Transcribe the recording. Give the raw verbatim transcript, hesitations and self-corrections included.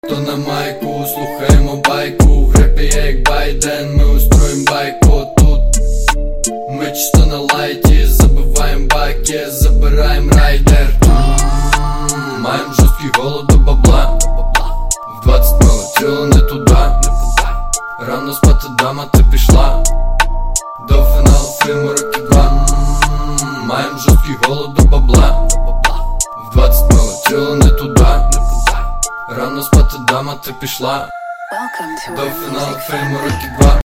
То на майку, слухаємо байку. В репі я як Байден, ми устроїм байку тут. Ми чисто на лайті, забиваєм баки, забираєм райдер. Маєм жорсткий голод до бабла. В двадцять ми летіли не туди. Рано спати дама, ти пішла до фіналу фільму Рокі два. Маєм жорсткий голод до бабла. В двадцять ми летіли не туди. Рано спати дама, ти пішла до фіналу фільму Рокі два.